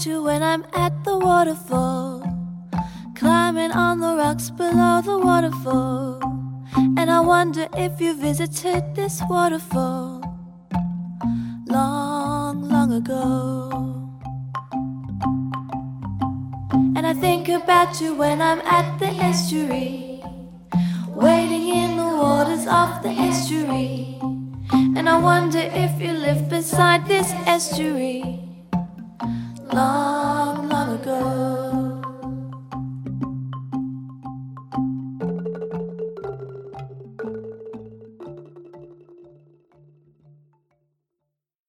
about you when I'm at the waterfall, climbing on the rocks below the waterfall. And I wonder if you visited this waterfall long, long ago. And I think about you when I'm at the estuary, wading in the waters of the estuary. And I wonder if you live beside this estuary long,